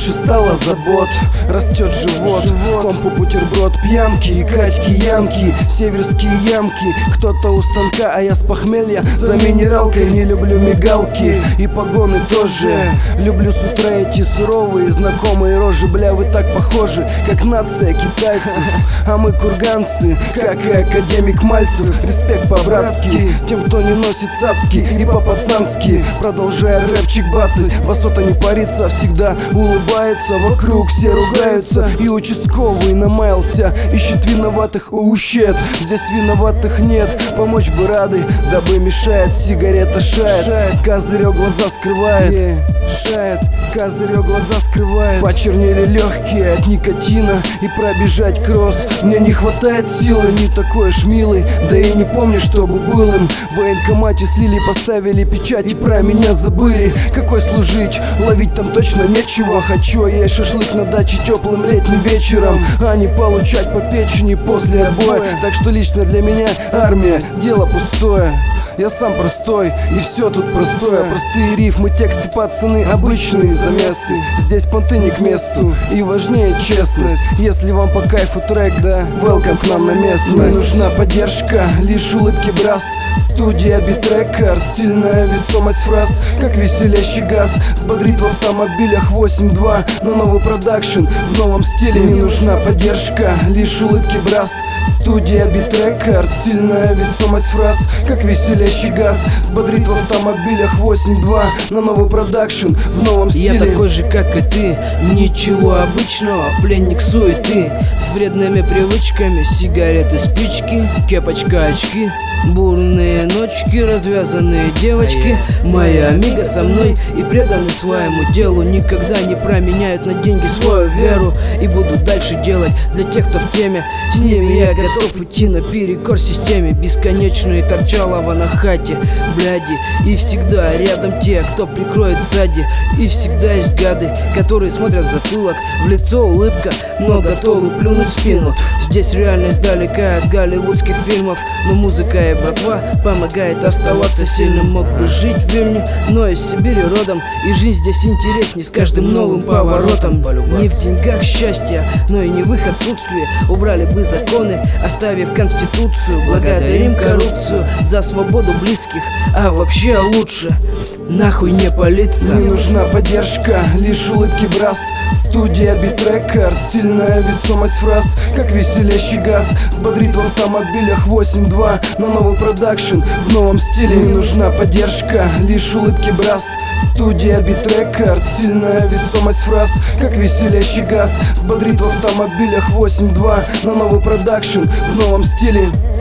Меньше стало забот, растет живот. Компу, бутерброд, пьянки и Катьки, янки, северские ямки. Кто-то у станка, а я с похмелья за минералкой. Не люблю мигалки и погоны тоже. Люблю с утра эти суровые знакомые рожи. Бля, вы так похожи, как нация китайцев. А мы курганцы, как и академик Мальцев. Респект по-братски тем, кто не носит цацки, и по-пацански продолжая рэпчик бацать. Басота не парится, всегда улыбается. Вокруг все ругаются, и участковый намаялся. Ищет виноватых, щет, здесь виноватых нет. Помочь бы рады, дабы мешает. Сигарета шает, козырек глаза скрывает. Шает, козырек глаза скрывает. Почернели легкие от никотина, и пробежать кросс мне не хватает силы. Не такой уж милый, да и не помню, чтобы был им. В военкомате слили, поставили печать, и про меня забыли. Какой служить, ловить там точно нечего. Хочу я шашлык на даче теплым летним вечером, а не получать по печени после отбоя. Так что лично для меня армия дело пустое. Я сам простой, и все тут простое. Простые рифмы, тексты, пацаны, обычные замесы. Здесь понты не к месту, и важнее честность. Если вам по кайфу трек, да, welcome к нам на местность. Мне нужна поддержка, лишь улыбки брас. Студия Beat Record, сильная весомость фраз, как веселящий газ. Взбодрит в автомобилях 8.2 на новый продакшн в новом стиле. Мне нужна поддержка, лишь улыбки брас. Студия Beat Record, сильная весомость фраз, как веселящий газ. Взбодрит в автомобилях 8.2 на новый продакшн в новом стиле. Я такой же, как и ты, ничего обычного, пленник суеты, с вредными привычками, сигареты, спички, кепочка, очки, бурные ночки, развязанные девочки. Моя амиго со мной и преданы своему делу, никогда не променяют на деньги свою веру. И буду дальше делать для тех, кто в теме. С ними я готов идти наперекор системе. Бесконечные торчалово на хате, бляди. И всегда рядом те, кто прикроет сзади. И всегда есть гады, которые смотрят в затылок, в лицо улыбка, но готовы плюнуть в спину. Здесь реальность далека от голливудских фильмов, но музыка и братва помогает оставаться сильным. Мог бы жить в Вильне, но из Сибири родом, и жизнь здесь интересней с каждым новым поворотом. Не в деньгах счастье, но и не в их отсутствии. Убрали бы законы, оставив конституцию. Благодарим коррупцию за свободу близких, а вообще лучше нахуй не палиться. Мне нужна поддержка, лишь улыбки брас. Студия Beat Record, сильная весомость фраз, как веселящий газ. Взбодрит в автомобилях 8.2 на новый продакшн в новом стиле. Мне нужна поддержка, лишь улыбки брас. Студия Beat Record, сильная весомость фраз, как веселящий газ. Взбодрит в автомобилях 8.2 на новый продакшн в новом стиле.